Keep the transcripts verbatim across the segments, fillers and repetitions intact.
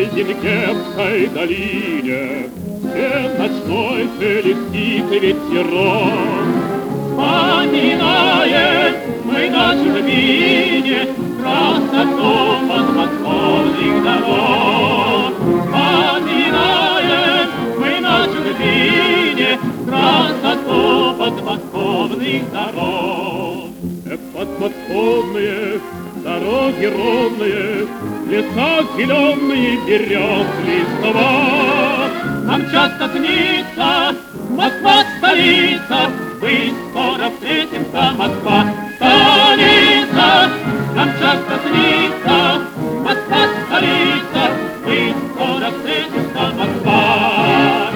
Зингерской долине, где ночной шелестит ветерок. Вспоминаем мы на чужбине красоту подмосковных дорог. Вспоминаем мы на чужбине красоту подмосковных дорог. Эх, подмосковные дороги ровные, леса зеленые, берез листва. Нам часто снится Москва, столица, мы скоро встретимся, Москва, столица. Нам часто снится Москва, столица, мы скоро встретимся, Москва.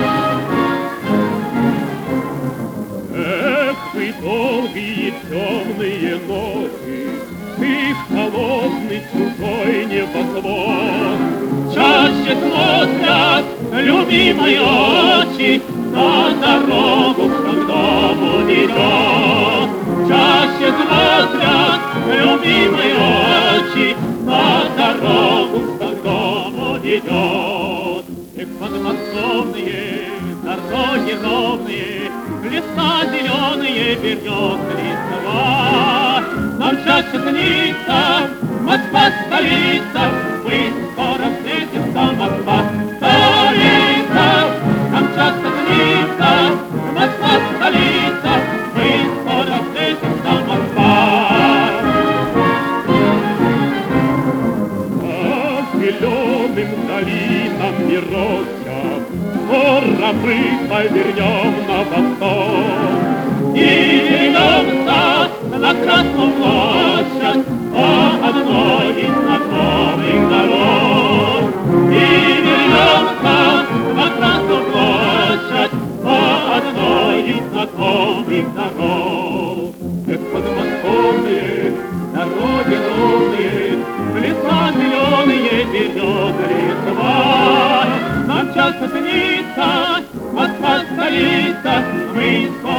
Эх, вы долгие темные ночи, ты холодный чужой небосвод. Чаще смотрят любимые очи на дорогу, что к дому ведет. Чаще смотрят любимые очи на дорогу, что к дому ведет. Эх, подмосковные дороги ровные, леса зеленые, берез листва. Нам чаще снится Москва, столица, мы скоро встретимся, Москва, столица. Нам часто снится Москва, столица, мы скоро встретимся, Москва. По зеленым долинам не рощам, скоро мы повернем на восток и вернемся на Красную площадь по одной из знакомых дорог. И вернемся на Красную площадь по одной из знакомых дорог. Эх, подмосковные дороги ровные, леса зеленые, берез листва. Нам часто снится Москва, столица, мы скоро